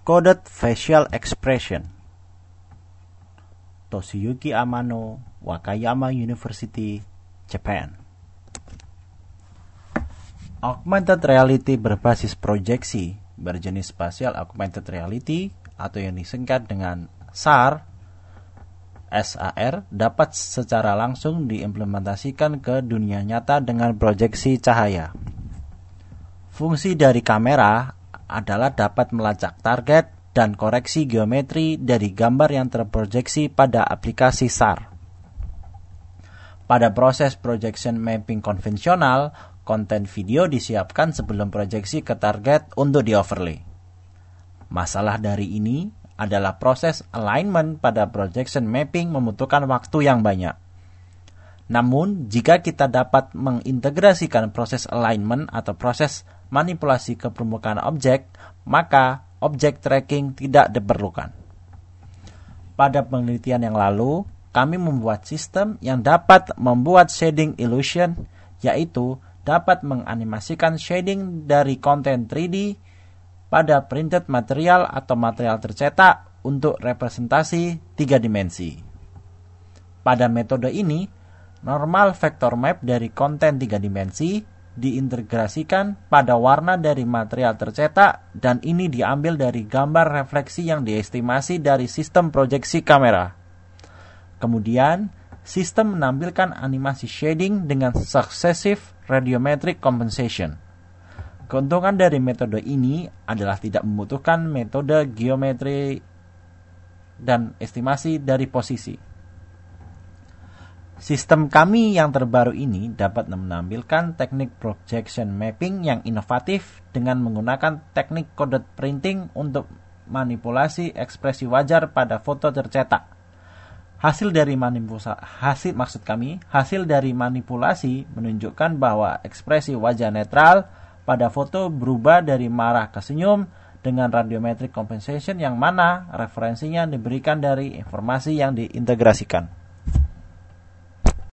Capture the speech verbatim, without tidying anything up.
Coded Facial Expression. Toshiyuki Amano, Wakayama University, Japan. Augmented reality berbasis proyeksi berjenis spatial augmented reality atau yang disingkat dengan S A R, S A R dapat secara langsung diimplementasikan ke dunia nyata dengan proyeksi cahaya. Fungsi dari kamera adalah dapat melacak target dan koreksi geometri dari gambar yang terproyeksi pada aplikasi S A R. Pada proses projection mapping konvensional, konten video disiapkan sebelum proyeksi ke target untuk di-overlay. Masalah dari ini adalah proses alignment pada projection mapping membutuhkan waktu yang banyak. Namun, jika kita dapat mengintegrasikan proses alignment atau proses manipulasi ke permukaan objek, maka objek tracking tidak diperlukan. Pada penelitian yang lalu, kami membuat sistem yang dapat membuat shading illusion, yaitu dapat menganimasikan shading dari konten tiga D pada printed material atau material tercetak untuk representasi tiga dimensi. Pada metode ini, normal vector map dari konten tiga dimensi diintegrasikan pada warna dari material tercetak dan ini diambil dari gambar refleksi yang diestimasi dari sistem proyeksi kamera. Kemudian, sistem menampilkan animasi shading dengan successive radiometric compensation. Keuntungan dari metode ini adalah tidak membutuhkan metode geometri dan estimasi dari posisi. Sistem kami yang terbaru ini dapat menampilkan teknik projection mapping yang inovatif dengan menggunakan teknik coded printing untuk manipulasi ekspresi wajar pada foto tercetak. Hasil dari manipulasi hasil maksud kami, hasil dari manipulasi menunjukkan bahwa ekspresi wajah netral pada foto berubah dari marah ke senyum dengan radiometric compensation yang mana referensinya diberikan dari informasi yang diintegrasikan.